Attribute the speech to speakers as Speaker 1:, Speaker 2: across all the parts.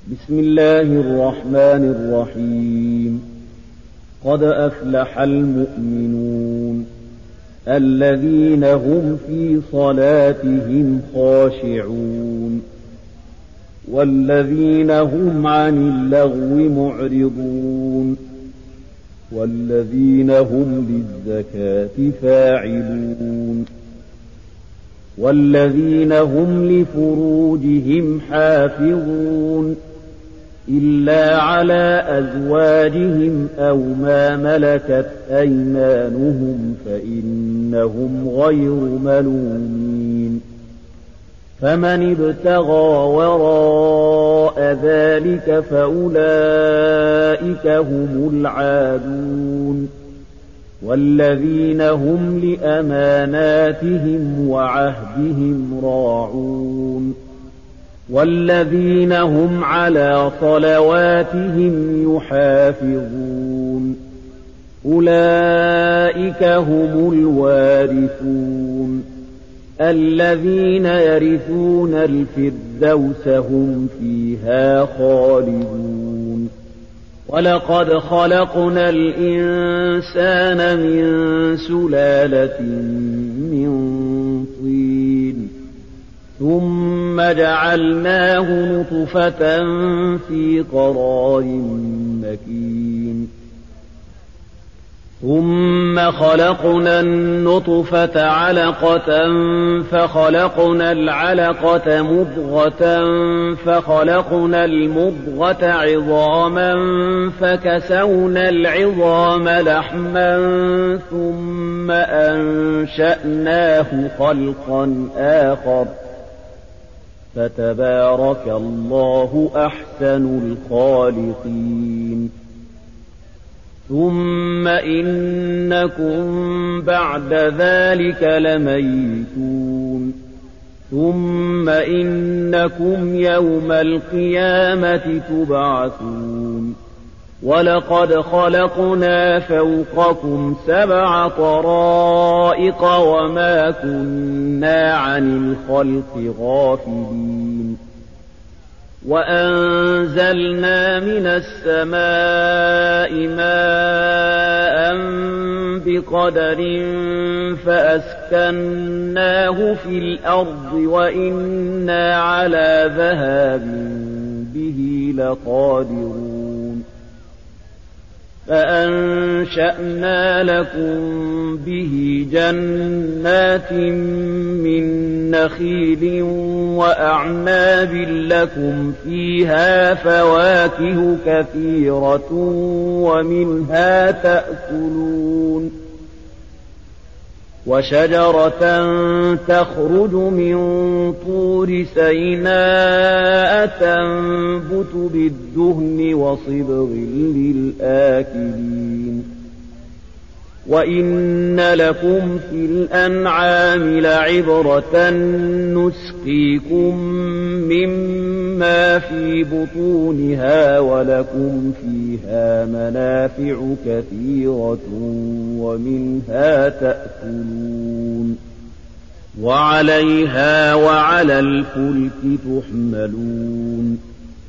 Speaker 1: بسم الله الرحمن الرحيم. قد أفلح المؤمنون الذين هم في صلاتهم خاشعون والذين هم عن اللغو معرضون والذين هم للزكاة فاعلون والذين هم لفروجهم حافظون إلا على أزواجهم أو ما ملكت أيمانهم فإنهم غير ملومين. فمن ابتغى وراء ذلك فأولئك هم العادون والذين هم لأماناتهم وعهدهم راعون والذين هم على صلواتهم يحافظون. أولئك هم الوارثون الذين يرثون الفردوس هم فيها خالدون. ولقد خلقنا الإنسان من سلالة من طين ثم جعلناه نطفة في قرار مكين ثم خلقنا النطفة علقة فخلقنا العلقة مضغة فخلقنا المضغة عظاما فكسونا العظام لحما ثم أنشأناه خلقا آخر فتبارك الله أحسن الخالقين. ثم إنكم بعد ذلك لميتون ثم إنكم يوم القيامة تبعثون. ولقد خلقنا فوقكم 7 طرائق وما كنا عن الخلق غافلين. وأنزلنا من السماء ماء بقدر فأسكناه في الأرض وإنا على ذهاب به لقادرون. فأنشأنا لكم به جنات من نخيل وأعناب لكم فيها فواكه كثيرة ومنها تأكلون. وشجرة تخرج من طور سيناء تنبت بالدهن وصبغ للآكلين. وإن لكم في الأنعام لعبرة نسقيكم مما في بطونها ولكم فيها منافع كثيرة ومنها تأكلون وعليها وعلى الفلك تحملون.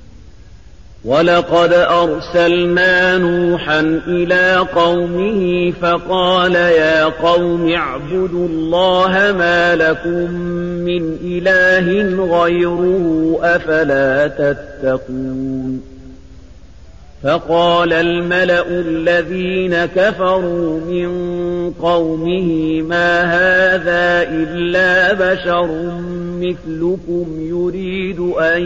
Speaker 1: ولقد أرسلنا نوحا إلى قومه فقال يا قوم اعبدوا الله ما لكم من إله غيره أفلا تتقون. فقال الملأ الذين كفروا من قومه ما هذا إلا بشر مثلكم يريد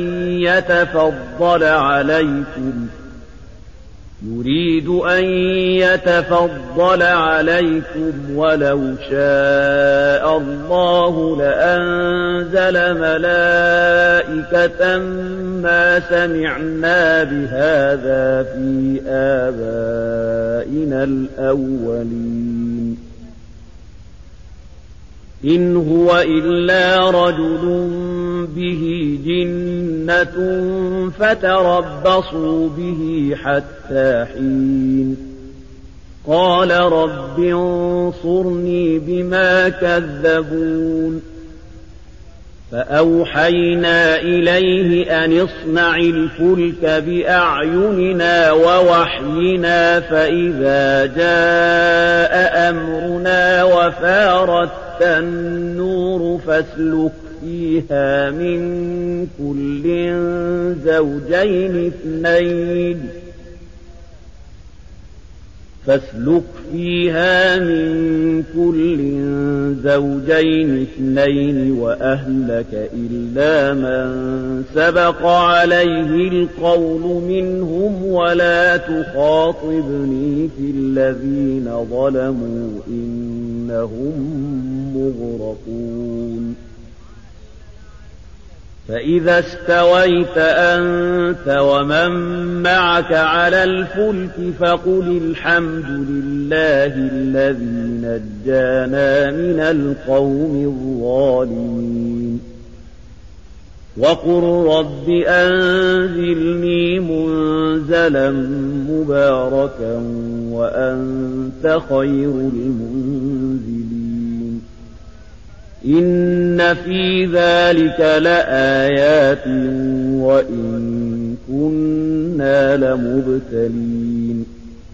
Speaker 1: أن يتفضل عليكم ولو شاء الله لأنزل ملائكة ما سمعنا بهذا في آبائنا الأولين إن هو إلا رجل به جنة فتربصوا به حتى حين. قال رب انصرني بما كذبون. فأوحينا إليه أن اصنع الفلك بأعيننا ووحينا فإذا جاء أمرنا وفارت النور فاسلك فيها من كل زوجين اثنين وأهلك إلا من سبق عليه القول منهم ولا تخاطبني في الذين ظلموا إنهم مغرقون فإذا استويت أنت ومن معك على الفلك فقل الحمد لله الذي نجانا من القوم الظالمين وقل رب أنزلني منزلا مباركا وأنت خير المنزلين إن في ذلك لآيات وإن كنا لمبتلين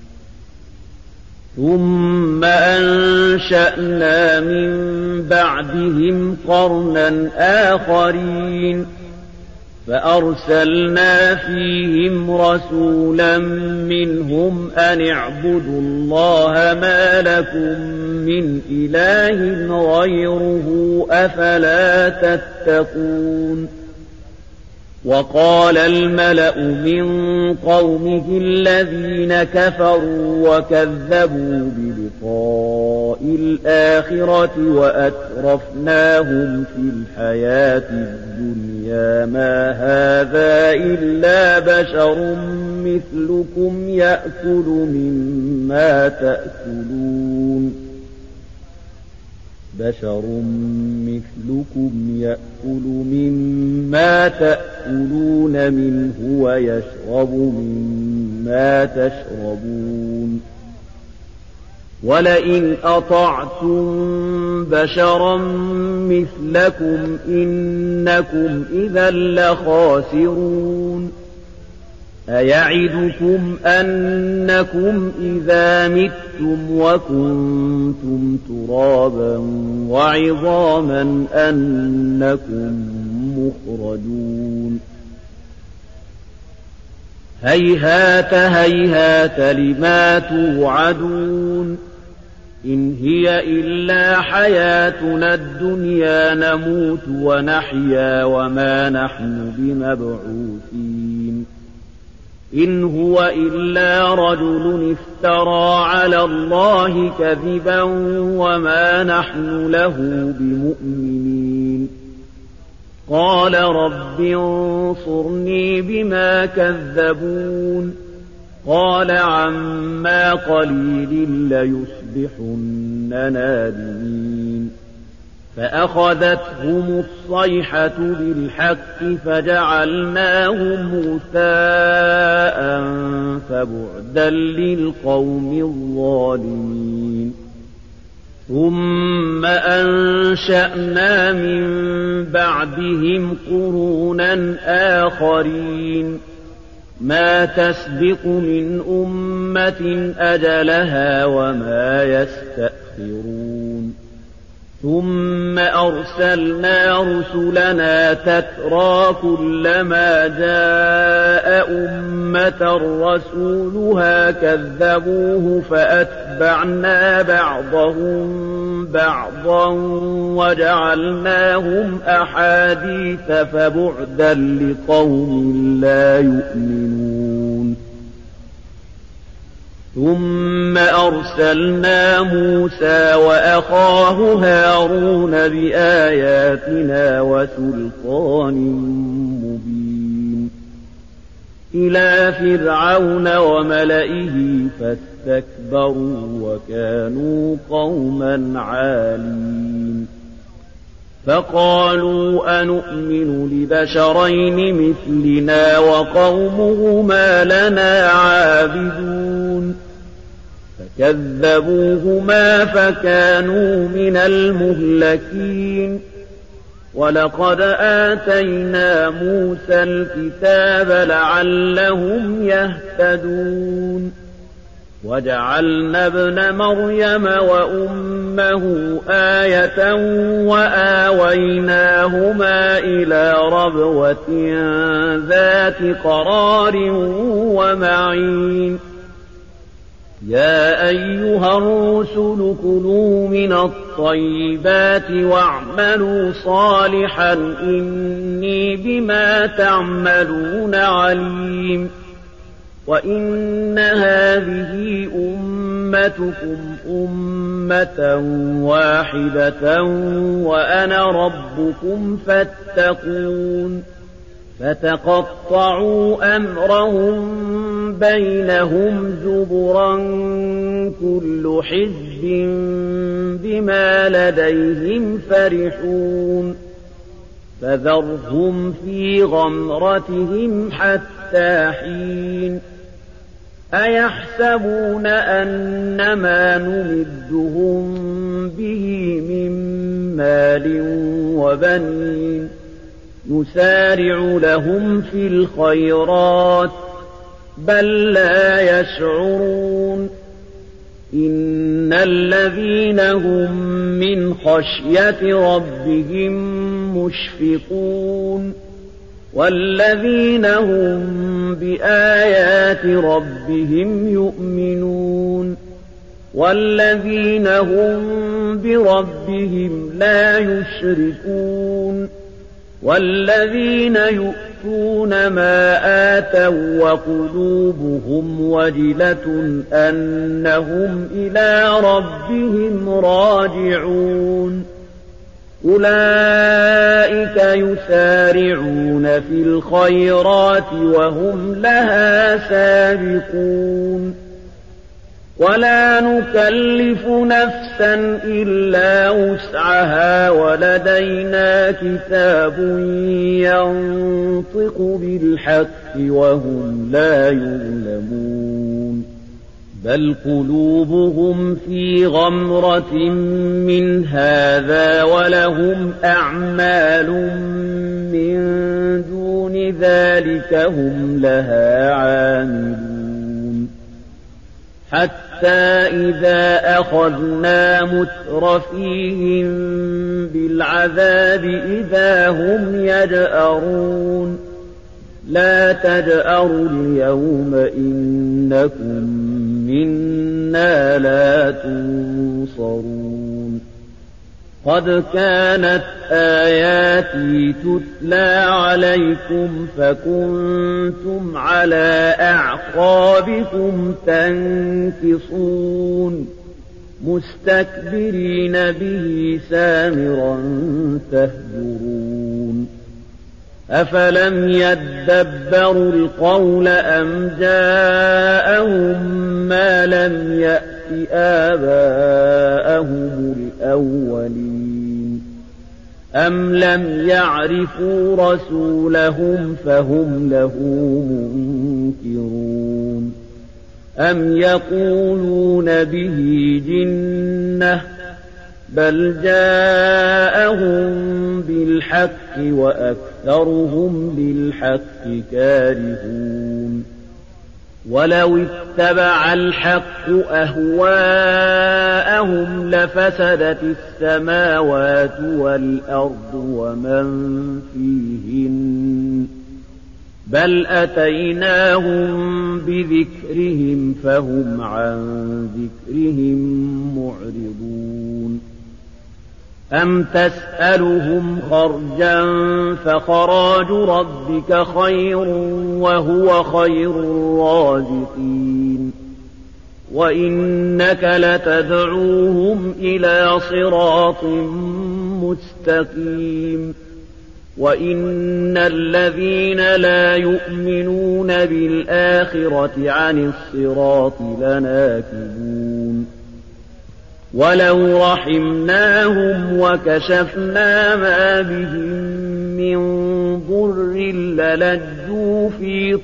Speaker 1: ثم أنشأنا من بعدهم قرنا آخرين فأرسلنا فيهم رسولا منهم أن اعبدوا الله ما لكم من إله غيره أفلا تتقون وقال الملأ من قومه الذين كفروا وكذبوا بلقاء الآخرة وأترفناهم في الحياة الدنيا ما هذا إلا بشر مثلكم يأكل مما تأكلون منه ويشرب مما تشربون ولئن أطعتم بشرا مثلكم إنكم إذا لخاسرون أيعدكم أنكم إذا متم وكنتم ترابا وعظاما أنكم مخرجون هيهات هيهات لما توعدون إن هي إلا حياتنا الدنيا نموت ونحيا وما نحن بمبعوثين إن هو إلا رجل افترى على الله كذبا وما نحن له بمؤمنين قال رب انصرني بما كذبون قال عما قليل ليصبحن نادمين فأخذتهم الصيحة بالحق فجعلناهم غثاء فبعدا للقوم الظالمين ثم أنشأنا من بعدهم قرونا آخرين ما تسبق من أمة أجلها وما يستأخرون ثم أرسلنا رسلنا تترى كلما جاء أمة رسولها كذبوه فأتبعنا بعضهم بعضا وجعلناهم أحاديث فبعدا لقوم لا يؤمنون ثم أرسلنا موسى وأخاه هارون بآياتنا وسلطان مبين إلى فرعون وملئه فاستكبروا وكانوا قوما عالين فقالوا أنؤمن لبشرين مثلنا وقومهما لنا عابدون فكذبوهما فكانوا من المهلكين ولقد آتينا موسى الكتاب لعلهم يهتدون وجعلنا ابن مريم وأمه آية وآويناهما إلى ربوة ذات قرار ومعين يا أيها الرسل كلوا من الطيبات واعملوا صالحا إني بما تعملون عليم وإن هذه أمتكم أمة واحدة وأنا ربكم فاتقون فتقطعوا أمرهم بينهم زبرا كل حزب بما لديهم فرحون فذرهم في غمرتهم حتى حين أيحسبون أنما نمدهم به من مال وبنين نسارع لهم في الخيرات بل لا يشعرون إن الذين هم من خشية ربهم مشفقون والذين هم بآيات ربهم يؤمنون والذين هم بربهم لا يشركون والذين يؤتون ما آتوا وقلوبهم وجلة أنهم إلى ربهم راجعون أولئك يسارعون في الخيرات وهم لها سابقون ولا نكلف نفسا إلا وسعها ولدينا كتاب ينطق بالحق وهم لا يظلمون بل قلوبهم في غمرة من هذا ولهم أعمال من دون ذلك هم لها عاملون حتى إذا أخذنا مترفيهم بالعذاب إذا هم يجأرون لا تجأروا اليوم إنكم منا لا تنصرون قد كانت آياتي تتلى عليكم فكنتم على أعقابكم تنكصون مستكبرين به سامرا تهجرون أفلم يدبروا القول أم جاءهم ما لم يأت آباءهم الأولين أم لم يعرفوا رسولهم فهم له منكرون أم يقولون به جنة بل جاءهم بالحق وأكثرهم للحق كارهون ولو اتبع الحق أهواءهم لفسدت السماوات والأرض ومن فيهن بل أتيناهم بذكرهم فهم عن ذكرهم معرضون أم تسألهم خرجا فخراج ربك خير وهو خير الرازقين وإنك لتدعوهم إلى صراط مستقيم وإن الذين لا يؤمنون بالآخرة عن الصراط لناكبون ولو رحمناهم وكشفنا ما بهم من ضر للجوا في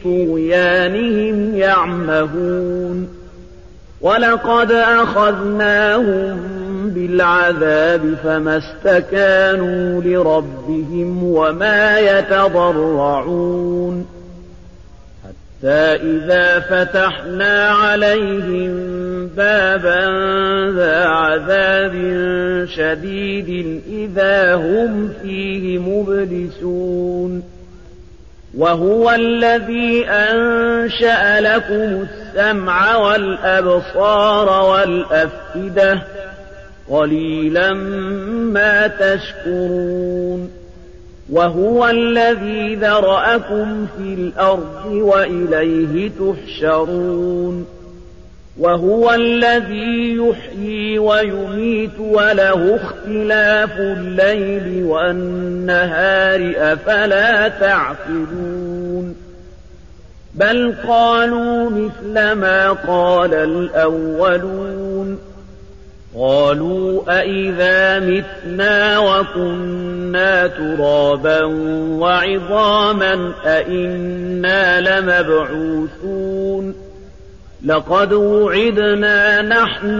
Speaker 1: طغيانهم يعمهون ولقد أخذناهم بالعذاب فما استكانوا لربهم وما يتضرعون حتى إذا فتحنا عليهم بابا ذا عذاب شديد إذا هم فيه مبلسون وهو الذي أنشأ لكم السمع والأبصار والأفئدة قليلا ما تشكرون وهو الذي ذرأكم في الأرض وإليه تحشرون وهو الذي يحيي ويميت وله اختلاف الليل والنهار أفلا تعقلون بل قالوا مثل ما قال الأولون قالوا أئذا متنا وكنا ترابا وعظاما أئنا لمبعوثون لقد وعدنا نحن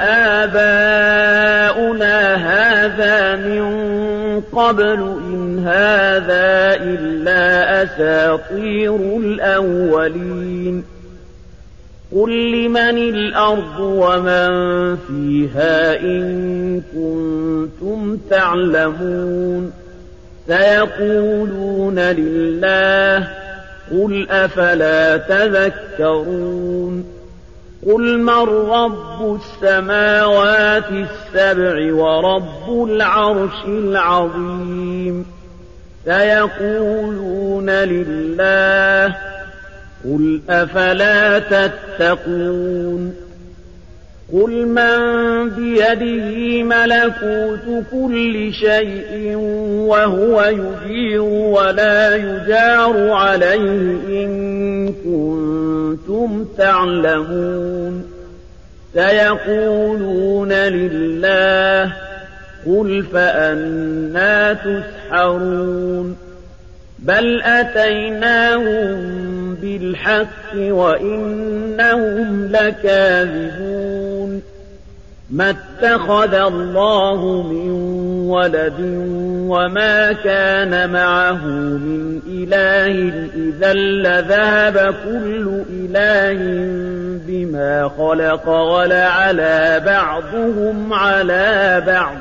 Speaker 1: وآباؤنا هذا من قبل إن هذا إلا أساطير الأولين قل لمن الأرض ومن فيها إن كنتم تعلمون سيقولون لله قل أفلا تذكرون قل من رب السماوات السبع ورب العرش العظيم سيقولون لله قل أفلا تتقون قل من بيده ملكوت كل شيء وهو يجير ولا يجار عليه إن كنتم تعلمون سيقولون لله قل فأنى تسحرون بل أتيناهم بالحق وإنهم لكاذبون ما اتخذ الله من ولد وما كان معه من إله إذا لذهب كل إله بما خلق ولعلى بعضهم على بعض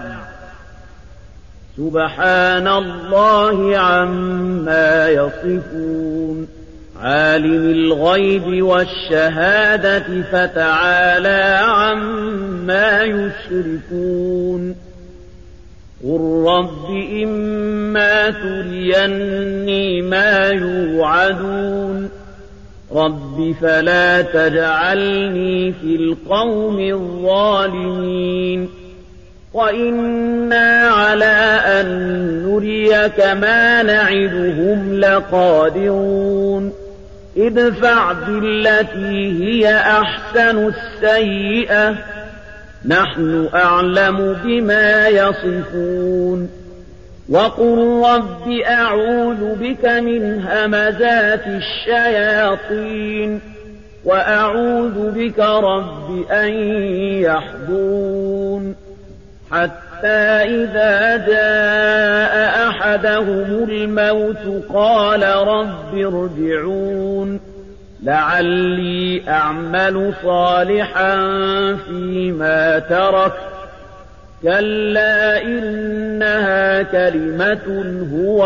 Speaker 1: سبحان الله عما يصفون عالم الغيب والشهادة فتعالى عما يشركون قل رب إما تريني ما يوعدون رب فلا تجعلني في القوم الظالمين وإنا على أن نريك ما نعدهم لقادرون ادفع بالتي هي أحسن السيئة نحن أعلم بما يصفون وقل رب أعوذ بك من همزات الشياطين وأعوذ بك رب أن يحضرون حتى إذا جاء أحدهم الموت قال رب ارجعون لعلي أعمل صالحا فيما ترك كلا إنها كلمة هو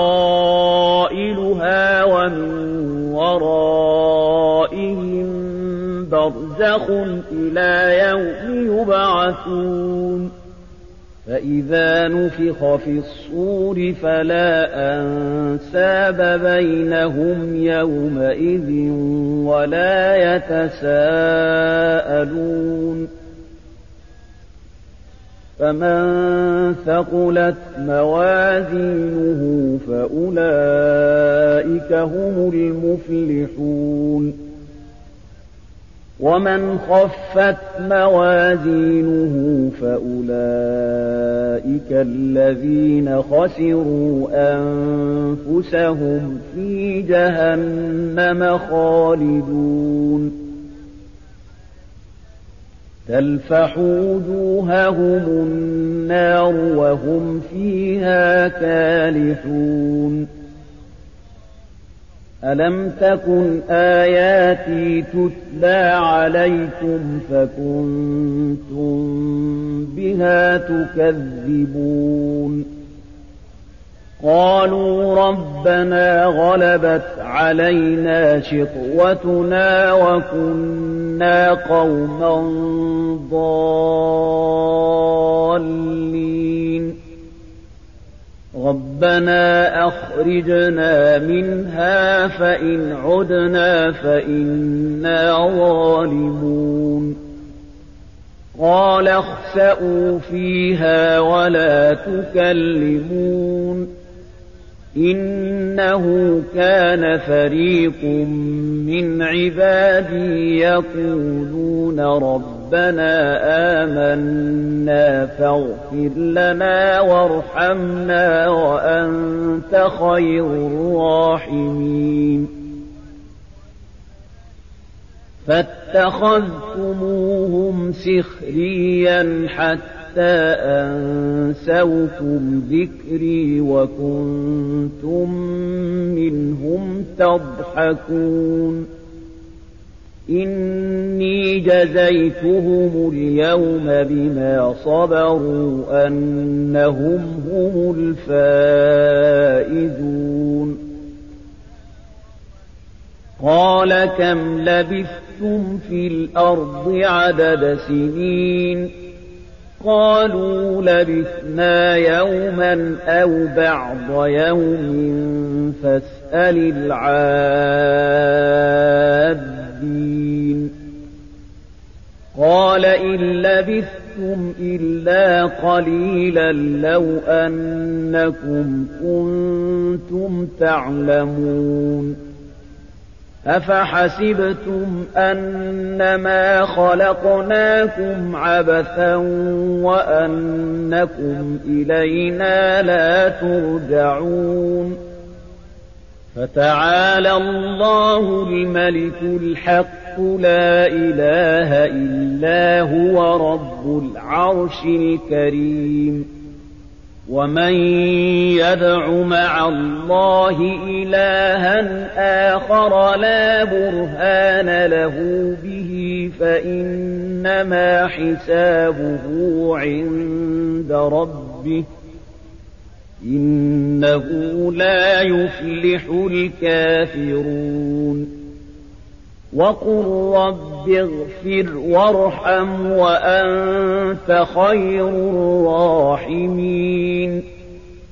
Speaker 1: قائلها ومن ورائهم برزخ إلى يوم يبعثون فإذا نفخ في الصور فلا أنساب بينهم يومئذ ولا يتساءلون فمن ثقلت موازينه فأولئك هم المفلحون ومن خفت موازينه فأولئك الذين خسروا أنفسهم في جهنم خالدون تلفح وجوههم النار وهم فيها كالحون ألم تكن آياتي تتلى عليكم فكنتم بها تكذبون قالوا ربنا غلبت علينا شقوتنا وكنا قوما ضالين ربنا أخرجنا منها فإن عدنا فإنا ظالمون قال اخسئوا فيها ولا تكلمون إنه كان فريق من عبادي يقولون ربنا آمنا فاغفر لنا وارحمنا وأنت خير الراحمين فاتخذتموهم سخريا حتى أنسوكم ذكري وكنتم منهم تضحكون إني جزيتهم اليوم بما صبروا أنهم هم الفائزون قال كم لبثتم في الأرض عدد سنين قالوا لبثنا يوما أو بعض يوم فاسأل العادين قال إن لبثتم إلا قليلا لو أنكم كنتم تعلمون أفحسبتم أنما خلقناكم عبثا وأنكم إلينا لا ترجعون فتعالى الله الملك الحق لا إله إلا هو رب العرش الكريم ومن يدع مع الله إلها آخر لا برهان له به فإنما حسابه عند ربه إنه لا يفلح الكافرون وقل رب اغفر وارحم وأنت خير الراحمين